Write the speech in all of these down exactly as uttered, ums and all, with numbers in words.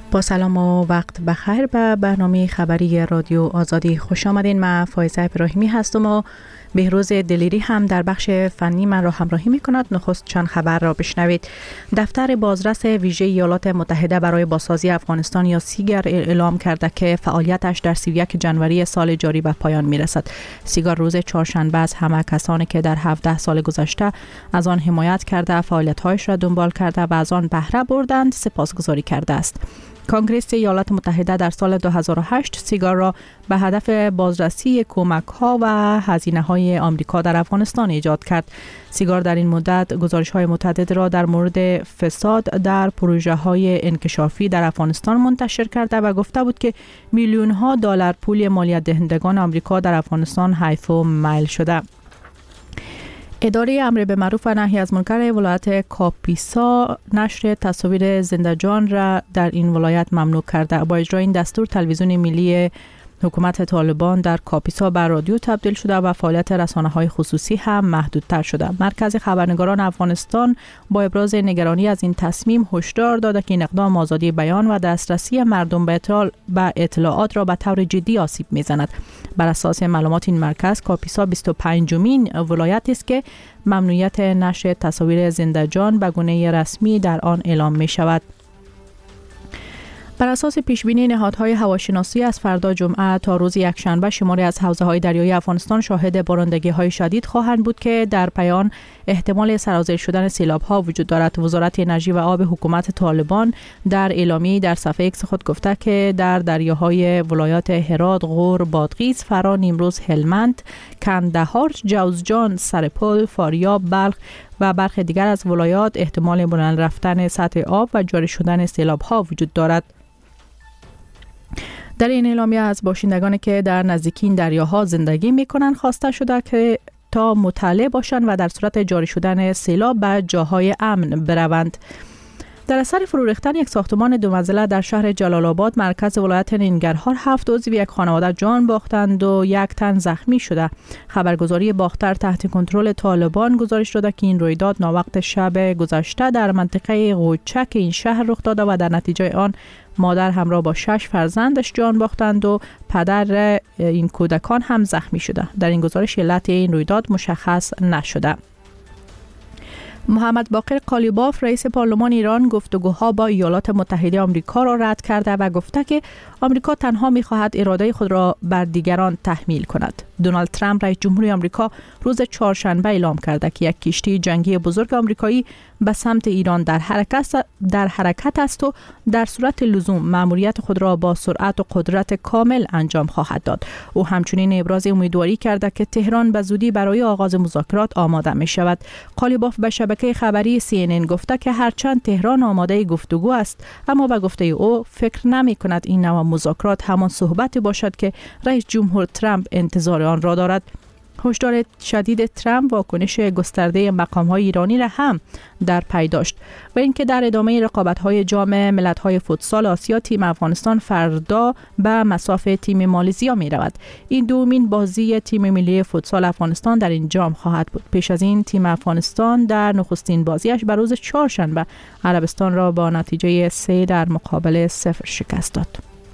با سلام و وقت بخیر به برنامه خبری رادیو آزادی خوش آمدین. من فایزه ابراهیمی هستم و بهروز دلیری هم در بخش فنی من را همراهی می کند. نخست چند خبر را بشنوید. دفتر بازرس ویژه ایالات متحده برای بازسازی افغانستان یا سیگر اعلام کرده که فعالیتش در سی و یک ژانویه سال جاری به پایان می رسد. سیگر روز چهارشنبه از همه کسانی که در هفده سال گذشته از آن حمایت کرده، فعالیت‌هایش را دنبال کرده و از آن بهره بردند سپاسگزاری کرده است. کنگره ایالات متحده در سال دو هزار و هشت سیگار را به هدف بازرسی کمک‌ها و هزینه‌های آمریکا در افغانستان ایجاد کرد. سیگار در این مدت گزارش‌های متعدد را در مورد فساد در پروژه‌های انکشافی در افغانستان منتشر کرده و گفته بود که میلیون‌ها دلار پول مالیات دهندگان آمریکا در افغانستان حیف و میل شده. اداره امر به معروف و نهی از منکر ولایت کاپیسا نشر تصاویر زنده جان را در این ولایت ممنوع کرده. با اجرای این دستور تلویزیون ملی حکومت طالبان در کاپیسا به رادیو تبدیل شده و فعالیت رسانه‌های خصوصی هم محدودتر شده. مرکز خبرنگاران افغانستان با ابراز نگرانی از این تصمیم هشدار داده که این اقدام آزادی بیان و دسترسی مردم به اطلاع به اطلاعات را به طور جدی آسیب می‌زند. بر اساس معلومات این مرکز، کاپیسا بیست و پنجمین ولایتی است که ممنوعیت نشر تصاویر زنده جان به گونه رسمی در آن اعلام می‌شود. بر اساس پیشبینی نهادهای هواشناسی از فردا جمعه تا روز یکشنبه شماری از حوزه‌های دریایی افغانستان شاهد بارندگی‌های شدید خواهند بود که در پایان احتمال سرازیر شدن سیلاب‌ها وجود دارد. وزارت انرژی و آب حکومت طالبان در اعلامیه در صفحه ایکس خود گفته که در دریاهای ولایات هرات، غور، بادغیس، فرا، نیمروز، هلمند، کندهار، جوزجان، سرپل، فاریاب، بلخ و برخی دیگر از ولایات احتمال بلند رفتن سطح آب و جاری شدن سیلاب‌ها وجود دارد. در این اعلامیه از باشندگانی که در نزدیکی این دریاها زندگی می‌کنند خواسته شده که تا مطلع باشند و در صورت جاری شدن سیلاب به جاهای امن بروند. در اثر فرو ریختن یک ساختمان دو منزله در شهر جلال آباد مرکز ولایت ننگرهار هفت عضو یک خانواده جان باختند و یک تن زخمی شده. خبرگزاری باختر تحت کنترل طالبان گزارش داده که این رویداد ناوقت شب گذشته در منطقه قوچک این شهر رخ داده و در نتیجه آن مادر همراه با شش فرزندش جان باختند و پدر این کودکان هم زخمی شده. در این گزارش علت این رویداد مشخص نشده. محمد باقر قالیباف رئیس پارلمان ایران گفتگوها با ایالات متحده آمریکا را رد کرده و گفته که آمریکا تنها می‌خواهد اراده خود را بر دیگران تحمیل کند. دونالد ترامپ رئیس جمهوری آمریکا روز چهارشنبه اعلام کرده که یک کشتی جنگی بزرگ آمریکایی به سمت ایران در حرکت در حرکت است و در صورت لزوم مأموریت خود را با سرعت و قدرت کامل انجام خواهد داد. او همچنین ابراز امیدواری کرده که تهران به زودی برای آغاز مذاکرات آماده می شود. قالیباف به شبکه خبری سی ان ان گفته که هرچند تهران آماده گفتگو است، اما به گفته او فکر نمی کند این نوع مذاکرات همان صحبتی باشد که رئیس جمهور ترامپ انتظار آن را دارد. هشدار شدید ترامپ واکنش گسترده مقام‌های ایرانی را هم در پی داشت و اینکه در ادامه رقابت‌های جام ملت‌های فوتسال آسیا تیم افغانستان فردا به مصاف تیم مالزیا می‌رود. این دومین بازی تیم ملی فوتسال افغانستان در این جام خواهد بود. پیش از این تیم افغانستان در نخستین بازیش بر روز چهارشنبه عربستان را با نتیجه سه در مقابل صفر شکست داد.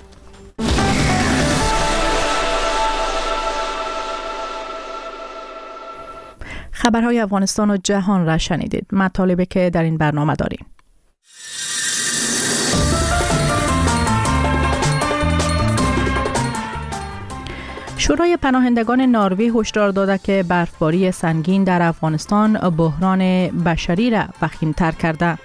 خبرهای افغانستان و جهان را شنیدید. مطالبی که در این برنامه داریم: شورای پناهندگان نروژ هشدار داده که برفباری سنگین در افغانستان بحران بشری را وخیم‌تر کرده.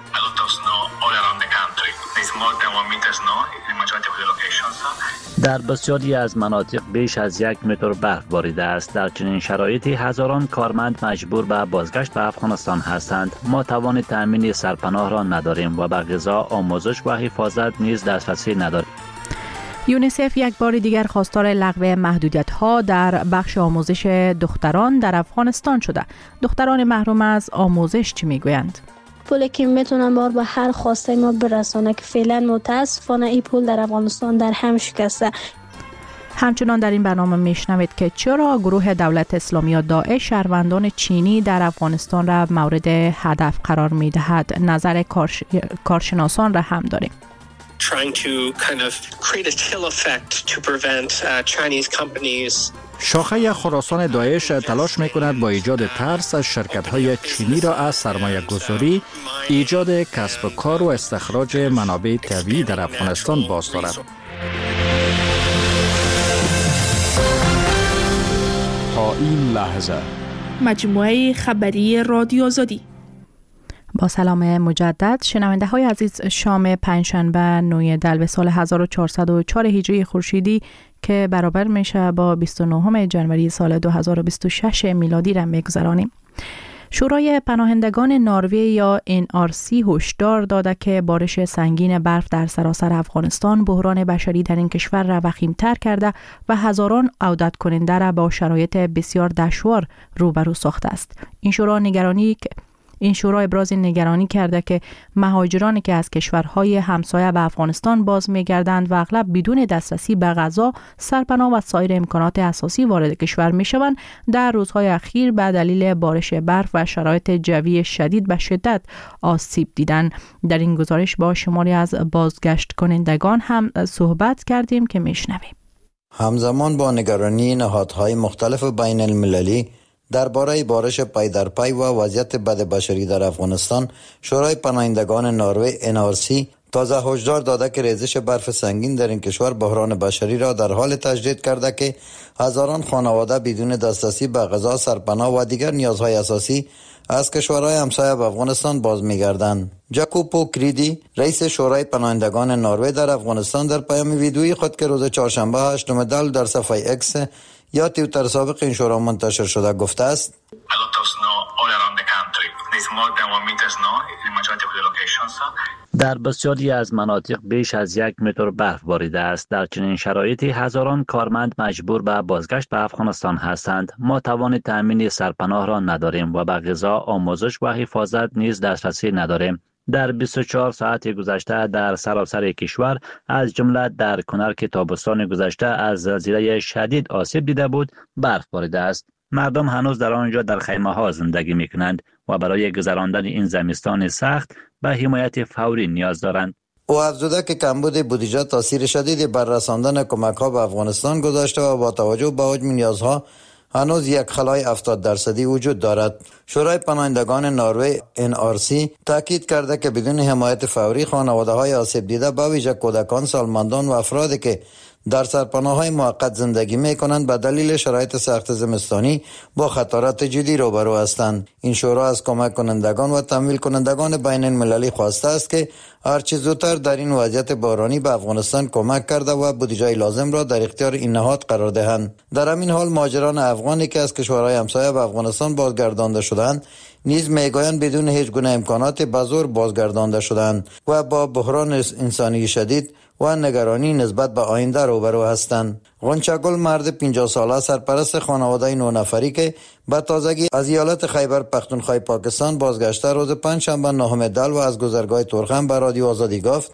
در بسیاری از مناطق بیش از یک متر برف باریده است. در چنین شرایطی هزاران کارمند مجبور به بازگشت به افغانستان هستند. ما توان تامین سرپناه را نداریم و به غذا، آموزش و حفاظت نیز دسترسی نداریم. یونیسف یک بار دیگر خواستار لغو محدودیت‌ها در بخش آموزش دختران در افغانستان شده. دختران محروم از آموزش چی میگویند؟ پولی که میتونن بار به هر خواسته ما برسانه که فعلا متاسفانه این پول در افغانستان در هم شکسته. همچنان در این برنامه میشنوید که چرا گروه دولت اسلامی یا داعش شهروندان چینی در افغانستان را مورد هدف قرار میدهد. نظر کارش... کارشناسان را هم داریم. trying to kind of create a chill effect to prevent uh, Chinese companies. شاخه خراسان داعش تلاش میکند با ایجاد ترس از شرکت‌های چینی را از سرمایه گذاری، ایجاد کسب و کار و استخراج منابع طبیعی در افغانستان باز دارد. تا این لحظه مجموعه خبری رادیو آزادی. با سلام مجدد شنونده های عزیز، شام پنجشنبه نوی دلو سال هزار و چهارصد و چهار هجری خورشیدی که برابر میشه با بیست و نهم ژانویه سال دو هزار و بیست و شش میلادی را میگذرانیم. شورای پناهندگان نروژ یا ان آر سی هشدار داده که بارش سنگین برف در سراسر افغانستان بحران بشری در این کشور را وخیم‌تر کرده و هزاران عودت کننده را با شرایط بسیار دشوار روبرو ساخته است. این شورا نگرانی این شورا ابراز نگرانی کرده که مهاجرانی که از کشورهای همسایه به افغانستان باز می‌گردند و اغلب بدون دسترسی به غذا، سرپناه و سایر امکانات اساسی وارد کشور می‌شوند، در روزهای اخیر به دلیل بارش برف و شرایط جوی شدید به شدت آسیب دیدند. در این گزارش با شماری از بازگشت کنندگان هم صحبت کردیم که میشنویم. همزمان با نگرانی نهادهای مختلف بین المللی درباره بارش پای در پای و وضعیت بد بشری در افغانستان، شورای پناهندگان نروژ ان آر سی تازه هشدار داده که ریزش برف سنگین در این کشور بحران بشری را در حال تجدید کرده که هزاران خانواده بدون دسترسی به غذا، سرپناه و دیگر نیازهای اساسی از کشورهای همسایه به افغانستان باز می‌گردند. جاکوپو کریدی، رئیس شورای پناهندگان نروژ در افغانستان، در پیام ویدیویی خود که روز چهارشنبه هشتم دلو در صفحه اکس یا توییتر سابق این شورا منتشر شده گفته است: در بسیاری از مناطق بیش از یک متر برف باریده است. در چنین شرایطی هزاران کارمند مجبور به بازگشت به افغانستان هستند. ما توان تامین سرپناه را نداریم و به غذا، آموزش و حفاظت نیز دسترسی نداریم. در بیست و چهار ساعت گذشته در سراسر کشور از جمله در کنر که تابستان گذشته از زلزله شدید آسیب دیده بود، برف باریده است. مردم هنوز در آنجا در خیمه ها زندگی می کنند و برای گذراندن این زمستان سخت به حمایت فوری نیاز دارند. او افزوده که کمبود بودجه تاثیر شدیدی بر رساندن کمک ها به افغانستان گذاشته و با توجه به حجم نیازها هنوز یک خلای هفتاد درصدی وجود دارد. شورای پناهندگان نروژ ان آر سی تاکید کرده که بدون حمایت فوری خانواده های آسیب دیده به ویژه کودکان، سالمندان و افرادی که در سرپناه‌های موقت زندگی می‌کنند به دلیل شرایط سخت زمستانی با خطرات جدی روبرو هستند. این شورا از کمک کنندگان و تمویل کنندگان بین المللی خواسته است که هرچه زودتر در این وضعیت بحرانی به افغانستان کمک کرده و بودجه لازم را در اختیار این نهاد قرار دهند. در همین حال مهاجران افغانی که از کشورهای همسایه به افغانستان بازگردانده شدند نیز میگویند بدون هیچ گونه امکانات به زور بازگردانده شدند و با بحران انسانی شدید و نگرانی نسبت به آینده روبرو هستند. غنچه‌گل، مرد پنجاه ساله سرپرست خانواده نه نفری که به تازگی از ایالت خیبر پختونخوا پاکستان بازگشته، روز پنجشنبه نهم دلو از گذرگاه تورخم به رادیو آزادی گفت: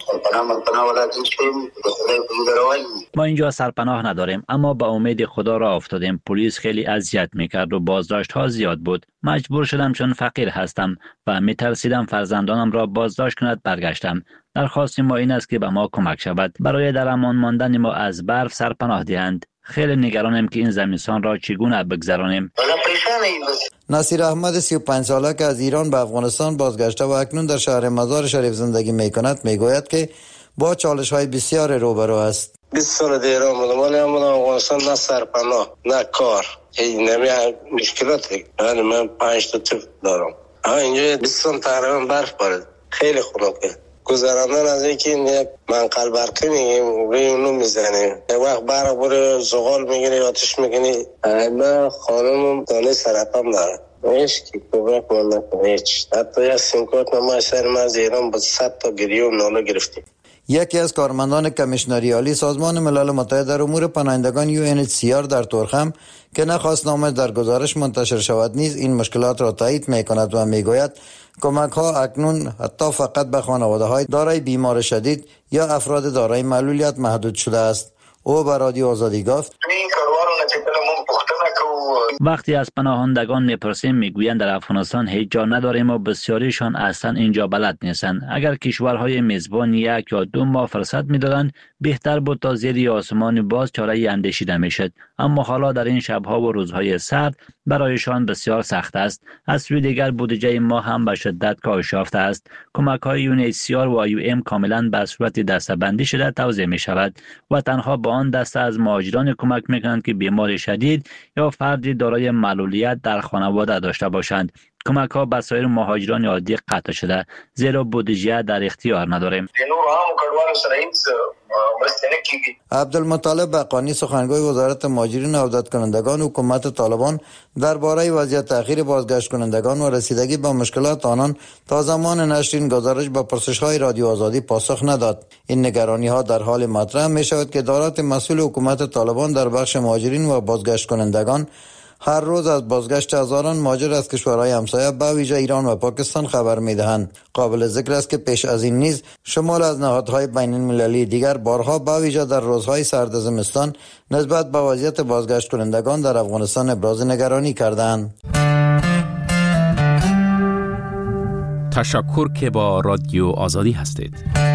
ما اینجا سرپناه نداریم، اما به امید خدا را افتادیم. پلیس خیلی اذیت میکرد و بازداشت ها زیاد بود. مجبور شدم چون فقیر هستم و میترسیدم فرزندانم را بازداشت کند برگشتم. درخواست ما این است که به ما کمک شود برای در امان ماندن ما از برف سرپناه دهند. خیلی نگرانم که این زمستان را چگونه بگذرانیم. نصیر احمد سی و پنج ساله که از ایران به افغانستان بازگشته و اکنون در شهر مزار شریف زندگی میکند میگوید که با چالش های بسیار روبرو است. بیست سال در ایران بودم ولی من افغانستان نه سرپناه نه کار، هیچ نمی مشکلاتی. یعنی من پنج تا طفل دارم. اینجا بیست سال تقریبا برف بارید، خیلی خنکه. گذراندن از اینکه یک منقل برقی میگیم روی اونو میزنیم، یک وقت برق بره زغال میگیری آتش میگیری. من خانم دانه سرطان داره، هیچ کی کمک من نکنه، هیچ. حتی یک سیمکارت ما سر ما از ایران با صد تا گریه و ناله گرفتیم. یکی از کارمندان کمیشنری عالی سازمان ملل متحد در امور پناهندگان یو ان اچ سی آر در تورخم که نخواست نامش در گزارش منتشر شود نیز این مشکلات را تایید میکند و میگوید کمک ها اکنون حتی فقط به خانواده های دارای بیمار شدید یا افراد دارای معلولیت محدود شده است. او به رادیو آزادی گفت: این کاروانو نه چې کله مونږ پوښتنه کوو وقتی از پناهندگان میپرسیم میگویند در افغانستان هیچ جا نداریم و بسیاریشان اصلا اینجا بلد نیستند. اگر کشورهای میزبان یک یا دو ماه فرصت میدادند بهتر بود تا زیر آسمان باز چاره اندیشیده میشد، اما حالا در این شبها و روزهای سرد برایشان بسیار سخت است. از سوی دیگر بودجه ما هم به شدت کاهش یافته است. کمک های یو ان اچ سی آر و آی یو ام کاملا به صورت دسته‌بندی شده توزیع می شود و تنها با آن دسته از مهاجران کمک می کنند که بیمار شدید یا فردی دارای معلولیت در خانواده داشته باشند. کمک ها به سایر مهاجران عادی قطع شده زیرا بودجه در اختیار نداریم. عبدالمطلب بقانی سخنگوی وزارت مهاجرین و عودت کنندگان حکومت طالبان درباره وضعیت تأخیر بازگشت کنندگان و رسیدگی به مشکلات آنان تا زمان نشر این گزارش به پرسش‌های رادیو آزادی پاسخ نداد. این نگرانی‌ها در حال مطرح می‌شود که ادارات مسئول حکومت طالبان در بخش مهاجرین و بازگشت کنندگان هر روز از بازگشت هزاران مهاجر از کشورهای همسایه به ویژه ایران و پاکستان خبر می‌دهند. قابل ذکر است که پیش از این نیز شمال از نهادهای بین المللی دیگر بارها به ویژه در روزهای سرد زمستان نسبت به وضعیت بازگشت کنندگان در افغانستان ابراز نگرانی کردند. تشکر که با رادیو آزادی هستید.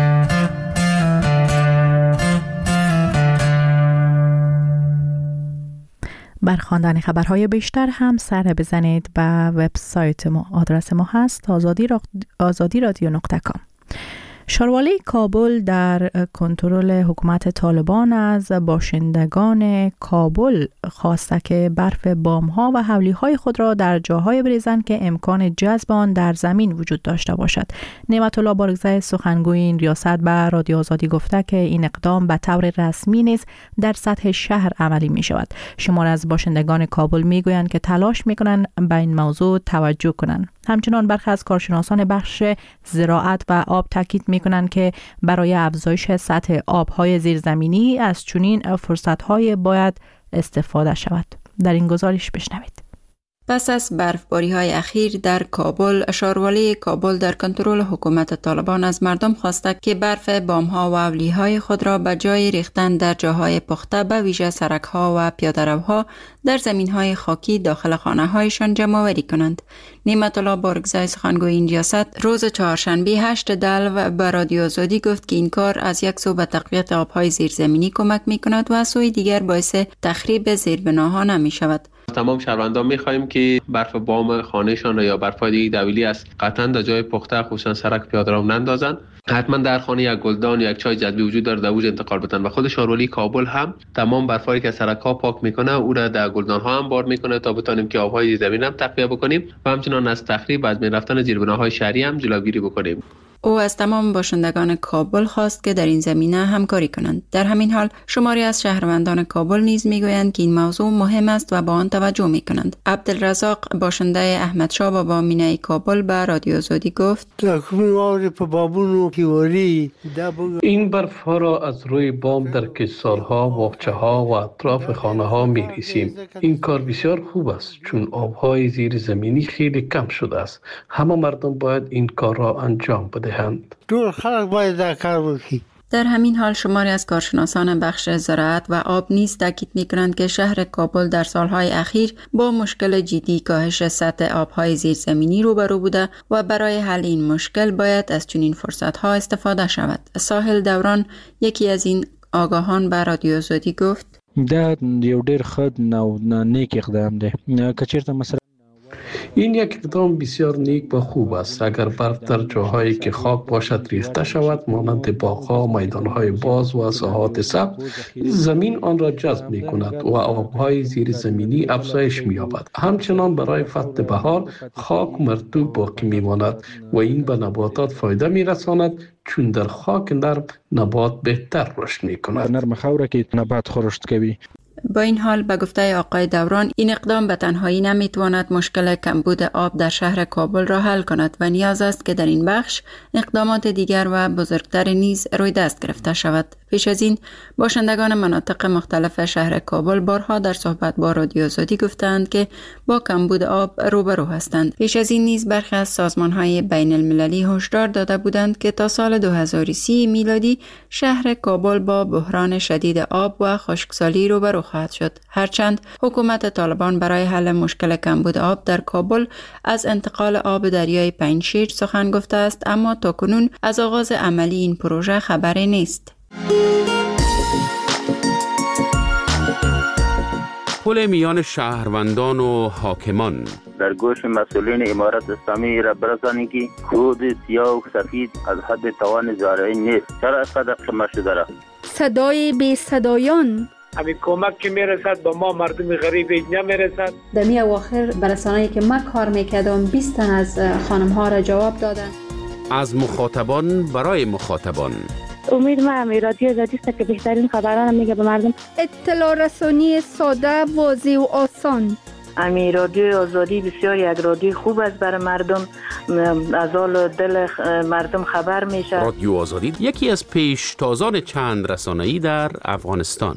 بر خواندن خبرهای بیشتر هم سر بزنید به وبسایت ما. آدرس ما هست آزادی, را... آزادی رادیو نقطه کام. شاروالی کابل در کنترل حکومت طالبان از باشندگان کابل خواسته که برف بام‌ها و حولی‌های خود را در جاهای بریزند که امکان جذب آن در زمین وجود داشته باشد. نعمت الله بارگزای سخنگوی این ریاست به رادیو آزادی گفته که این اقدام به طور رسمی نیز در سطح شهر عملی می شود. شمار از باشندگان کابل می گویند که تلاش می کنند به این موضوع توجه کنند. همچنان برخی از کارشناسان بخش زراعت و آب تاکید می کنند که برای افزایش سطح آبهای زیرزمینی از چنین فرصت‌های باید استفاده شود. در این گزارش بشنوید. پس از برفباری‌های اخیر در کابل، شاروالی کابل در کنترل حکومت طالبان از مردم خواسته که برف بام‌ها و اولیهای خود را به جای ریختن در جاهای پخته به ویژه سرک‌ها و پیاده‌روها در زمین‌های خاکی داخل خانه‌هایشان جمع‌آوری کنند. نعمت الله بارگزای سخنگوی این ریاست روز چهارشنبه هشت دلو به رادیو آزادی گفت که این کار از یک سو به تقویت آب‌های زیرزمینی کمک می‌کند و از سوی دیگر باعث تخریب زیربناها نمی‌شود. تمام شهروندان می‌خواهیم که برف بام خانهشان یا برف‌های دیگه دویلی است قطعاً در جای پخته خصوصا سرک پیاده‌رو نندازند. حتما در خانه یک گلدان یا یک چای جذبی وجود داره در اوج انتقال بدن و خود شاروالی کابل هم تمام برفایی که سرک‌ها پاک میکنه او را در گلدان‌ها هم بار میکنه تا بتونیم که آب‌های زمین هم تقویه بکنیم و همچنان از تخریب و از بین رفتن زیربناهای شهری هم جلوگیری بکنیم. او از تمام باشندگان کابل خواست که در این زمینه همکاری کنند. در همین حال شماری از شهروندان کابل نیز میگویند که این موضوع مهم است و با آن توجه میکنند. عبدالرزاق باشنده احمدشاه بابا مینه کابل به رادیو آزادی گفت این برف ها را از روی بام در کشتزارها، باغچه‌ها و اطراف خانه‌ها می‌ریزیم. این کار بسیار خوب است چون آب‌های زیر زمینی خیلی کم شده است. همه مردم باید این کار را انجام بدهند. در همین حال شماری از کارشناسان بخش زراعت و آب نیز تاکید می‌کنند که شهر کابل در سالهای اخیر با مشکل جدی کاهش سطح آب‌های زیرزمینی روبرو بوده و برای حل این مشکل باید از چنین فرصت‌ها استفاده شود. ساحل دوران یکی از این آگاهان به رادیو آزادی گفت: دا یو ډیر ښه او نیک اقدام دی که چیرته مثلا این یک اقدام بسیار نیک و خوب است. اگر برف در جاهایی که خاک باشد ریخته شود مانند باغ‌ها، میدان‌های باز و ساحات سبز، زمین آن را جذب می‌کند و آب‌های زیر زمینی افزایش می‌یابد. همچنان برای فصل بهار خاک مرطوب باقی می‌ماند و این به نباتات فایده می‌رساند چون در خاک نرم نبات بهتر رشد می‌کند. نرم خاوره که نبات خورشت کوي. با این حال به گفته آقای دوران این اقدام به تنهایی نمیتواند مشکل کمبود آب در شهر کابل را حل کند و نیاز است که در این بخش اقدامات دیگر و بزرگتر نیز روی دست گرفته شود. پیش از این باشندگان مناطق مختلف شهر کابل بارها در صحبت با رادیو آزادی گفتند که با کمبود آب روبرو هستند. پیش از این نیز برخی از سازمان‌های بین المللی هشدار داده بودند که تا سال دو هزار و سی میلادی شهر کابل با بحران شدید آب و خشکسالی روبرو خواهد شد. هرچند حکومت طالبان برای حل مشکل کمبود آب در کابل از انتقال آب دریای پنجشیر سخن گفته است، اما تاکنون از آغاز عملی این پروژه خبری نیست. پل میان شهروندان و حاکمان در گوش مسئولین امارت اسلامی را برسانید که کود سیاه و سفید از حد توان زارعی نیست. چرا اینقدر کم شده را؟ صدای بی صدایان، همین کمک که میرسد با ما مردم غریب نمیرسد. در می اواخر برسانه‌ای که من کار میکردم بیست تن از خانم ها را جواب دادن. از مخاطبان برای مخاطبان. امید ما همی رادیو آزادی است که بهترین خبران میگه به مردم. اطلاع رسانی ساده، واضح و آسان. امی رادیو آزادی بسیار یک رادیو خوب است برای مردم، از حال دل مردم خبر میشه. رادیو آزادی یکی از پیشتازان چند رسانه‌ای در افغانستان.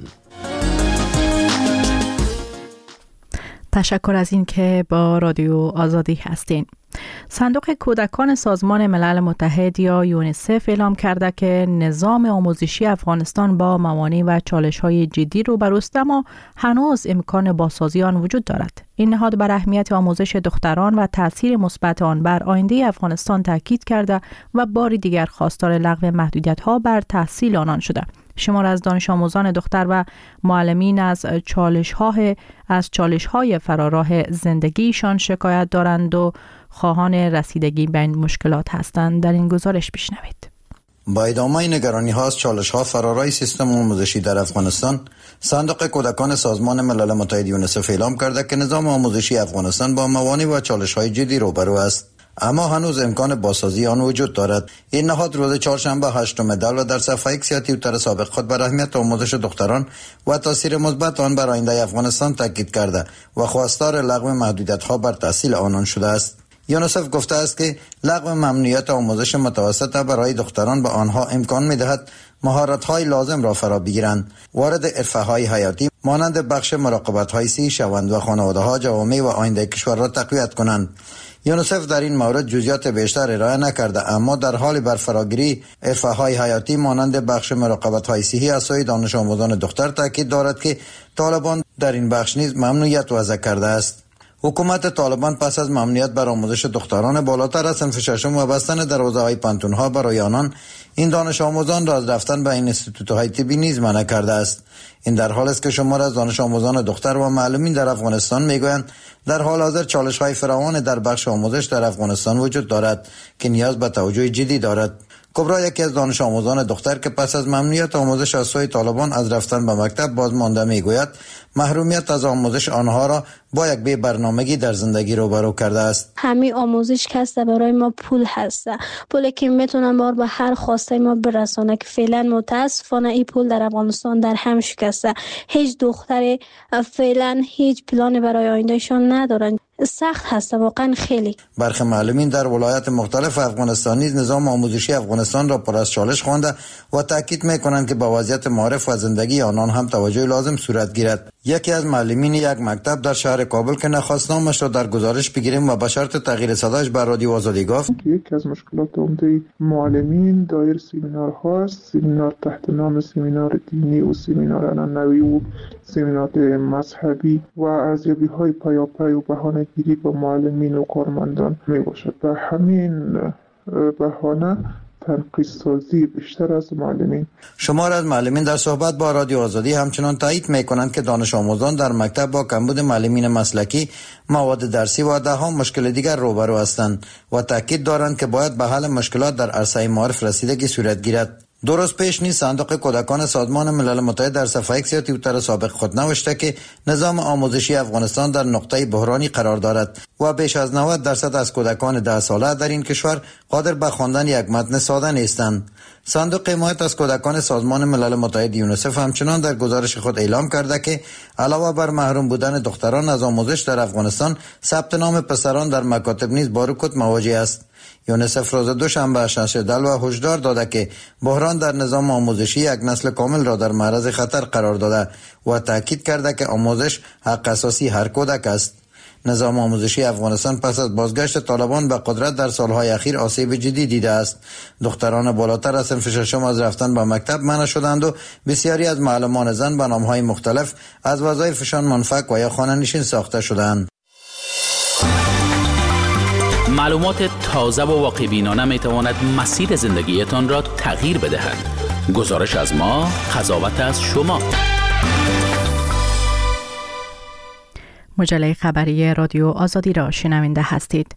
تشکر از این که با رادیو آزادی هستین. صندوق کودکان سازمان ملل متحد یا یونیسف اعلام کرده که نظام آموزشی افغانستان با موانع و چالش‌های جدی روبروست، اما هنوز امکان بازسازی آن وجود دارد. این نهاد بر اهمیت آموزش دختران و تاثیر مثبت آن بر آینده افغانستان تاکید کرده و بار دیگر خواستار لغو محدودیت‌ها بر تحصیل آنان شده. شمار از دانش آموزان دختر و معلمین از چالش‌ها از چالش‌های فراراه زندگیشان شکایت دارند و خواهان رسیدگی به این مشکلات هستند. در این گزارش بشنوید. با ادامه نگرانی ها از چالش ها فرارای سیستم آموزشی در افغانستان، صندوق کودکان سازمان ملل متحد یونیسف اعلام کرده که نظام آموزشی افغانستان با موانع و چالش های جدی روبرو است، اما هنوز امکان بازسازی آن وجود دارد. این نهاد روز چهارشنبه هشتم دلو در صفحه ایکس یا توییتر سابق خود بر اهمیت آموزش دختران و تاثیر مثبت آن بر آینده افغانستان تاکید کرده و خواستار لغو محدودیت‌ها بر تحصیل آنان شده است. یونیسف گفته است که لغو ممنوعیت آموزش متوسطه برای دختران به آنها امکان می‌دهد مهارت‌های لازم را فرا بگیرند، وارد حرفه‌های حیاتی مانند بخش مراقبت‌های صحی شوند و خانواده‌ها جوامع و آینده کشور را تقویت کنند. یونیسف در این مورد جزئیات بیشتر ارائه نکرده، اما در حال برفراگیری حرفه‌های حیاتی مانند بخش مراقبت‌های صحی از سوی دانش آموزان دختر تاکید دارد که طالبان در این بخش نیز ممنوعیت وضع کرده است. حکومت طالبان پس از ممنوعیت بر آموزش دختران بالاتر از صنف ششم و بستن دروازه‌های پانتون‌ها برای آنان، این دانش آموزان را از رفتن به این انستیتوت‌های طبی نیز منع کرده است. این در حال است که شمار از دانش آموزان دختر و معلمین در افغانستان میگویند در حال حاضر چالش‌های فراوان در بخش آموزش در افغانستان وجود دارد که نیاز به توجه جدی دارد. کبرا یکی از دانش آموزان دختر که پس از ممنوعیت آموزش از سوی طالبان از رفتن به مکتب باز مانده میگوید محرومیت از آموزش آنها را با یک بی برنامگی در زندگی روبرو کرده است. همین آموزش که هست برای ما پول هست، پولی که میتونن بار به هر خواسته ما برسانه که فعلا متاسفانه این پول در افغانستان در هم شکسته. هیچ دختری فعلا هیچ پلانی برای آیندهشان ندارن. سخت هست واقعا خیلی. برخی معلمین در ولایات مختلف افغانستان نیز نظام آموزشی افغانستان را پر از چالش خوانده و تاکید میکنند که با وضعیت معارف و زندگی آنان هم توجه لازم صورت گیرد. یکی از معلمین یک مکتب در شهر کابل که نخواست نامش را در گزارش بگیریم و به شرط تغییر صداش بر رادیو آزادی گفت یکی از مشکلات عمده معلمین دایر سمینارها است، سمینار تحت نام سمینار دینی و سمینار عنعنوی و سمینار مذهبی و ارزیابی های پیاپی و بهانه گیری با معلمین و کارمندان می باشد. به همین بهانه تنقیص سازی بیشتر از معلمین. شمار از معلمین در صحبت با رادیو آزادی همچنان تایید می کنند که دانش آموزان در مکتب با کمبود معلمین مسلکی، مواد درسی و ده ها مشکل دیگر روبرو هستند و تاکید دارند که باید به حل مشکلات در عرصه معارف رسیدگی صورت گیرد. درست پیش نیست صندوق کودکان سازمان ملل متحد در صفحه ایکس یا توییتر سابق خود نوشته که نظام آموزشی افغانستان در نقطه بحرانی قرار دارد و بیش از نود درصد از کودکان ده ساله در این کشور قادر به خواندن یک متن ساده نیستند. صندوق حمایت از کودکان سازمان ملل متحد یونیسف همچنان در گزارش خود اعلام کرده که علاوه بر محروم بودن دختران از آموزش در افغانستان، ثبت نام پسران در مکاتب نیز با رکود مواجه است. یونیسف روز دوشنبه شش دلو هشدار داده که بحران در نظام آموزشی یک نسل کامل را در معرض خطر قرار داده و تاکید کرده که آموزش حق اساسی هر کودک است. نظام آموزشی افغانستان پس از بازگشت طالبان به قدرت در سالهای اخیر آسیب جدی دیده است. دختران بالاتر از صنف ششم از رفتن به مکتب منع شدند و بسیاری از معلمان زن به نامهای مختلف از وظایفشان منفک و یا خانه‌نشین ساخته شدند. معلومات تازه و واقع‌بینانه میتواند مسیر زندگیتان را تغییر بدهد. گزارش از ما، قضاوت از شما. مجله خبری رادیو آزادی را شنونده هستید.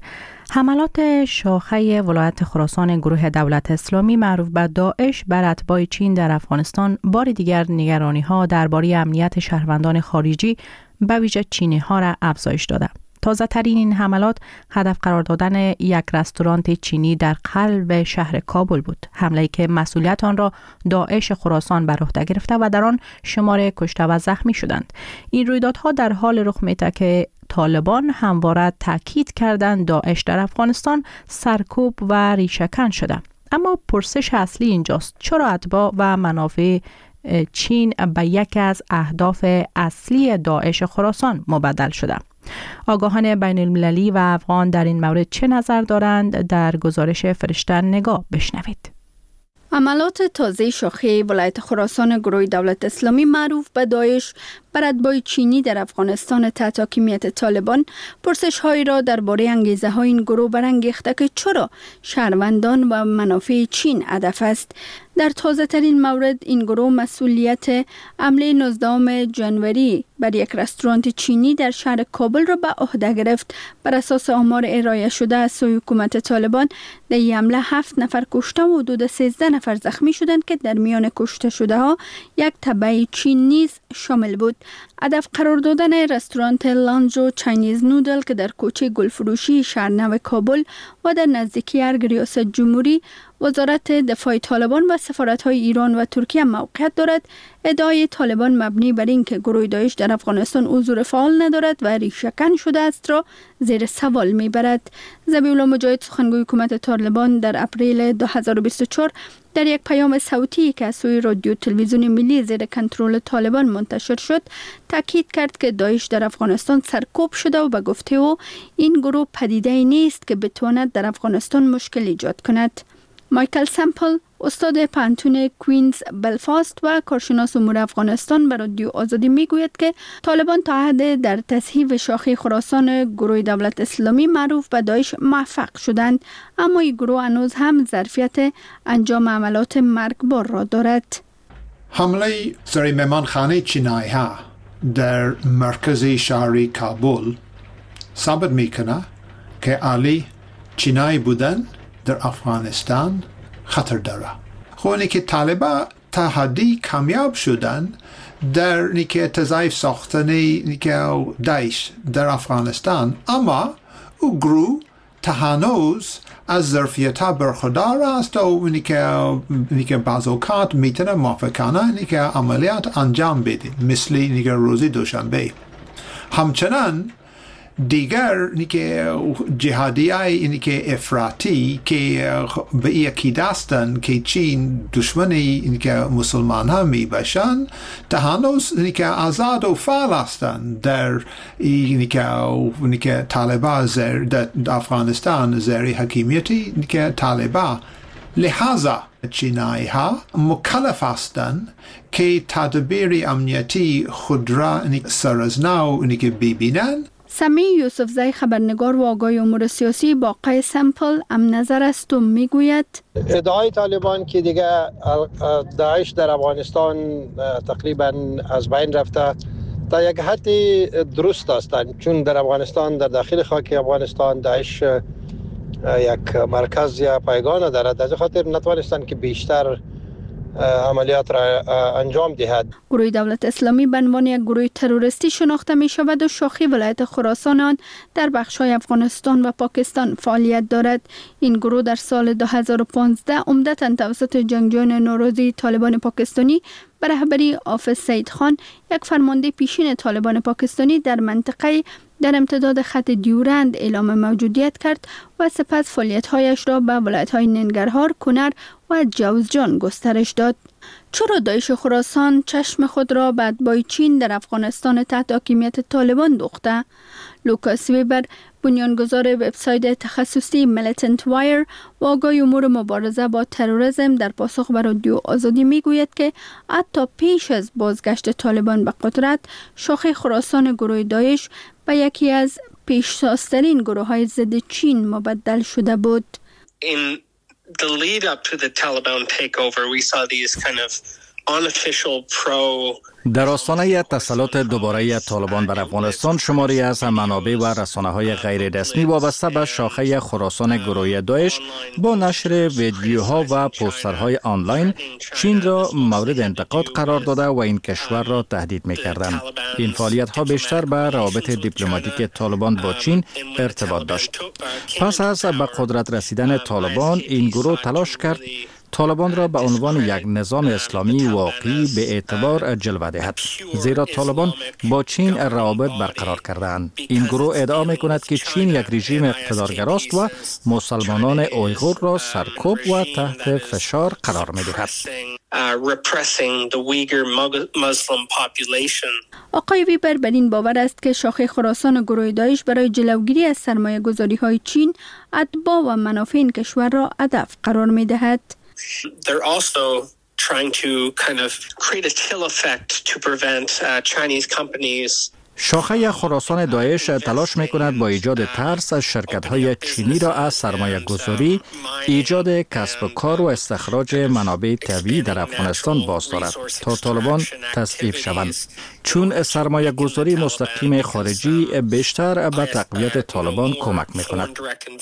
حملات شاخه ولایت خراسان گروه دولت اسلامی معروف به داعش بر اتباع چین در افغانستان بار دیگر نگرانی‌ها درباره امنیت شهروندان خارجی به ویژه چینی ها را افزایش داده. تازه ترین این حملات هدف قرار دادن یک رستوران چینی در قلب شهر کابل بود. حمله‌ای که مسئولیت آن را داعش خراسان بر عهده گرفته و در آن شمار کشته و زخمی شدند. این رویدادها در حال رخ می‌دهد که طالبان همواره تاکید کردند داعش در افغانستان سرکوب و ریشه‌کن شده. اما پرسش اصلی اینجاست: چرا اتباع و منافع چین به یکی از اهداف اصلی داعش خراسان مبدل شده؟ آگاهان بین المللی و افغان در این مورد چه نظر دارند؟ در گزارش فرشته نگاه بشنوید. عملات تازه شاخه ولایت خراسان گروه دولت اسلامی معروف به داعش بر اتباع چینی در افغانستان تحت حاکمیت طالبان پرسش هایی را درباره انگیزه های این گروه برانگیخته که چرا شهروندان و منافع چین هدف است. در تازه ترین مورد این گروه مسئولیت حمله نوزدهم ژانویه بر یک رستوران چینی در شهر کابل را به عهده گرفت. بر اساس آمار ارائه شده از سوی حکومت طالبان در این حمله هفت نفر کشته و حدود سیزده نفر زخمی شدند که در میان کشته شده ها یک تبع چین نیز شامل بود. هدف قرار دادن رستوران لانجو چاینیز نودل که در کوچه گلفروشی شهرنو کابل و در نزدیکی ارگ ریاست جمهوری وزارت دفاع طالبان و سفارت‌های ایران و ترکیه موقعیت دارد. ادعای طالبان مبنی بر این که گروه داعش در افغانستان حضور فعال ندارد و ریشه‌کن شده است را زیر سوال می‌برد. ذبیح الله مجاهد سخنگوی حکومت طالبان در اپریل دو هزار و بیست و چهار در یک پیام صوتی که از سوی رادیو تلویزیون ملی زیر کنترل طالبان منتشر شد تاکید کرد که داعش در افغانستان سرکوب شده و به گفته او این گروه پدیده نیست که بتواند در افغانستان مشکل ایجاد کند. مایکل سمپل استاد پانتون کوینز بلفاست و کارشناس امور افغانستان به رادیو آزادی میگوید که طالبان تا حد در تصحیح شاخه خراسان گروه دولت اسلامی معروف به داعش موفق شدند، اما این گروه هنوز هم ظرفیت انجام عملات مرگبار را دارد. حمله سر مهمانخانه چینایی ها در مرکز شهری کابل ثابت میکنه که علی چینایی بودن در افغانستان خطر داره. خونی که طالبان تا حدی کامیاب شدن در نیکه تضعیف ساختنی نیکه داعش در افغانستان، اما او گروه تا هنوز از ظرفیت ها برخوردار است و نیکه بعض اوقات میتونه موافقانه نیکه عملیات انجام بده، مثل نیکه روزی دوشنبه. همچنان دیگر نیکه جهادی های نیکه افراطی که به یکی دستن که چین دشمنی نیکه مسلمان ها می باشن تا هنوز نیکه آزاد و فعال هستند در نیکه نیکه طالبان زیر در افغانستان زیر حکیمیتی نیکه طالبان. لحاظا چینایی ها مکلف هستند که تدبیر امنیتی خود را سر از نو نیکه ببینن. سمی یوسفزی خبرنگار و آگاه امور سیاسی با قای سمپل هم نظر است و میگوید ادعای طالبان که دیگه داعش در افغانستان تقریبا از بین رفته تا یک حدی درست هستند، چون در افغانستان در داخل خاک افغانستان داعش یک مرکز یا پایگان دارد، از خاطر نتوانستند که بیشتر عملیات را انجام دهد. گروه دولت اسلامی به عنوان یک گروه تروریستی شناخته می شود و شاخه ولایت خراسان آن در بخش‌های افغانستان و پاکستان فعالیت دارد. این گروه در سال دو هزار و پانزده عمدتاً توسط جنگجویان نوروزی طالبان پاکستانی به رهبری حافظ سید خان، یک فرمانده پیشین طالبان پاکستانی در منطقه در امتداد خط دیورند اعلام موجودیت کرد و سپس فعالیت‌هایش را به ولایت‌های ننگرهار، کنر و جوزجان گسترش داد. چرا داعش خراسان چشم خود را به اتباع چین در افغانستان تحت حاکمیت طالبان دوخته؟ لوکاس ویبر، بنیانگذار وبسایت تخصصی میلیتنت وایر و آگاه امور مبارزه با تروریسم، در پاسخ به رادیو آزادی میگوید که حتی پیش از بازگشت طالبان به قدرت، شاخه خراسان گروه داعش به یکی از پیشتازترین گروه های ضد چین مبدل شده بود. In the lead up to the Taliban takeover, we saw these kind of unofficial pro در آستانه تسلط دوباره طالبان بر افغانستان، شماری از منابع و رسانه‌های غیر رسمی وابسته به شاخه خراسان گروه داعش با نشر ویدیوها و پوسترهای آنلاین چین را مورد انتقاد قرار داده و این کشور را تهدید می‌کردند. این فعالیت‌ها بیشتر به روابط دیپلماتیک طالبان با چین ارتباط داشت. پس از به قدرت رسیدن طالبان، این گروه تلاش کرد طالبان را به عنوان یک نظام اسلامی واقعی به اعتبار جلوه دهد، زیرا طالبان با چین روابط برقرار کردند. این گروه ادعا می‌کند که چین یک رژیم اقتدارگراست و مسلمانان اویغور را سرکوب و تحت فشار قرار می‌دهد. آقای ویبر بر این باور است که شاخه خراسان گروه داعش برای جلوگیری از سرمایه گذاری های چین، اتباع و منافع این کشور را هدف قرار می‌دهد. They're also trying to kind of create a chill effect to prevent uh, Chinese companies. شاخه خراسان داعش تلاش می‌کند با ایجاد ترس از شرکت‌های چینی را از سرمایه گذاری، ایجاد کسب و کار و استخراج منابع طبیعی در افغانستان باز دارد تا طالبان تضعیف شوند، چون سرمایه گذاری مستقیم خارجی بیشتر به تقویت طالبان کمک می‌کند.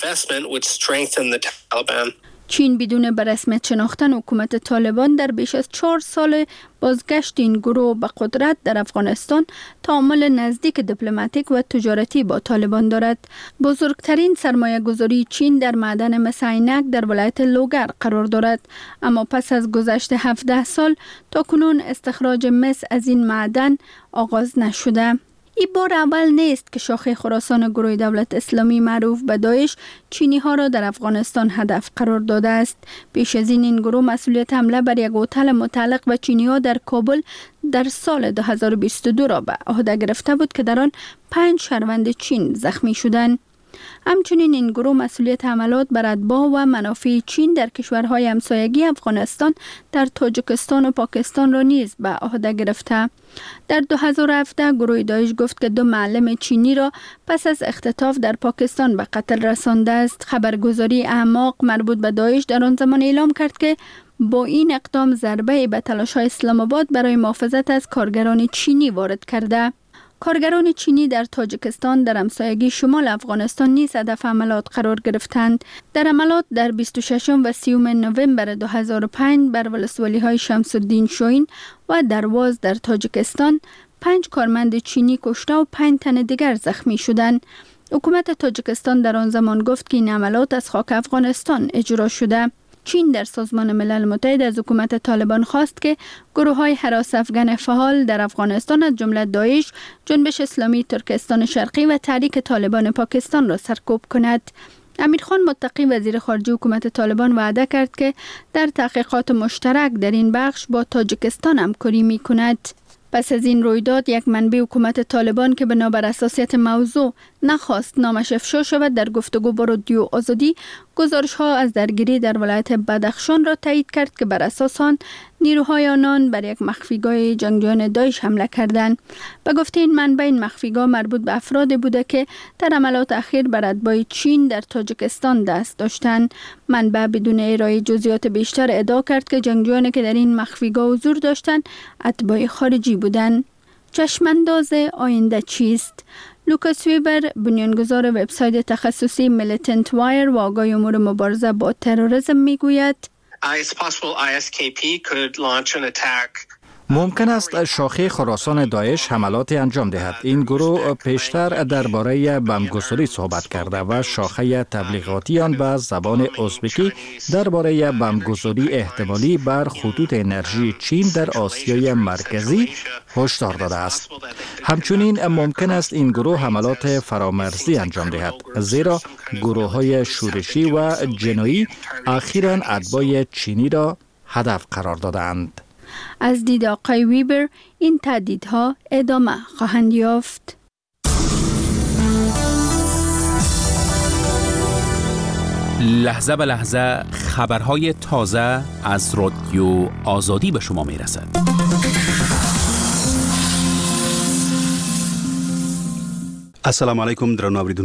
چین بدون به رسمیت شناختن حکومت طالبان در بیش از چهار سال بازگشت این گروه به قدرت در افغانستان تعامل نزدیک دیپلماتیک و تجارتی با طالبان دارد. بزرگترین سرمایه گذاری چین در معدن مس عینک در ولایت لوگر قرار دارد، اما پس از گذشت هفده سال تا کنون استخراج مس از این معدن آغاز نشده. این بار اول نیست که شاخه خراسان گروه دولت اسلامی معروف به داعش چینی ها را در افغانستان هدف قرار داده است. پیش از این این گروه مسئولیت حمله بر یک هتل متعلق به چینی ها در کابل در سال دو هزار و بیست و دو را به عهده گرفته بود که در آن پنج شهروند چین زخمی شدند. همچنین این گروه مسئولیت حملات بر اتباع و منافع چین در کشورهای همسایگی افغانستان در تاجیکستان و پاکستان را نیز به عهده گرفته. در دو هزار و هفده گروه داعش گفت که دو معلم چینی را پس از اختطاف در پاکستان به قتل رسانده است. خبرگزاری اعماق مربوط به داعش در آن زمان اعلام کرد که با این اقدام ضربه به تلاش‌های اسلام آباد برای محافظت از کارگران چینی وارد کرده. کارگران چینی در تاجیکستان در همسایگی شمال افغانستان نیز هدف عملیات قرار گرفتند. در عملیات در بیست و ششم و سیوم نوامبر دو هزار و پنج بر ولسوالی‌های شمس الدین شوین و درواز در تاجیکستان پنج کارمند چینی کشته و پنج تن دیگر زخمی شدند. حکومت تاجیکستان در آن زمان گفت که این عملیات از خاک افغانستان اجرا شده. چین در سازمان ملل متحد از حکومت طالبان خواست که گروه‌های هراس افغان فعال در افغانستان از جمله داعش، جنبش اسلامی ترکستان شرقی و تحریک طالبان پاکستان را سرکوب کند. امیرخان متقی وزیر خارجه حکومت طالبان وعده کرد که در تحقیقات مشترک در این بخش با تاجیکستان همکاری می‌کند. پس از این رویداد یک منبع حکومت طالبان که بنابر اساسیت موضوع نخواست نامش افشا شود در گفتگو با رادیو آزادی گزارش ها از درگیری در ولایت بدخشان را تایید کرد که بر اساس آن نیروهای آنان بر یک مخفیگاه جنگجویان داعش حمله کردند. به گفته این منبع این مخفیگاه مربوط به افرادی بوده که در حملات اخیر بر اتباع چین در تاجیکستان دست داشتند. منبع بدون ارائه جزئیات بیشتر ادعا کرد که جنگجویانی که در این مخفیگاه حضور داشتند اتباع خارجی بودند. چشمانداز آینده چیست؟ لوکاس ویبر، بنیانگذار وبسایت تخصصی میلیتنت وایر و آگاه امور مبارزه با تروریسم میگوید ممکن است شاخه خراسان داعش حملاتی انجام دهد. این گروه پیشتر درباره بمگساری صحبت کرده و شاخه تبلیغاتی آن به زبان ازبکی درباره بمگساری احتمالی بر خطوط انرژی چین در آسیای مرکزی هشدار داده است. همچنین ممکن است این گروه حملات فرامرزی انجام دهد، زیرا گروه‌های شورشی و جنایی اخیراً اتباع چینی را هدف قرار دادند. از دید آقای ویبر این تهدیدها ادامه خواهند یافت. لحظه به لحظه خبرهای تازه از رادیو آزادی به شما می رسد. السلام علیکم درنو اوریدونکو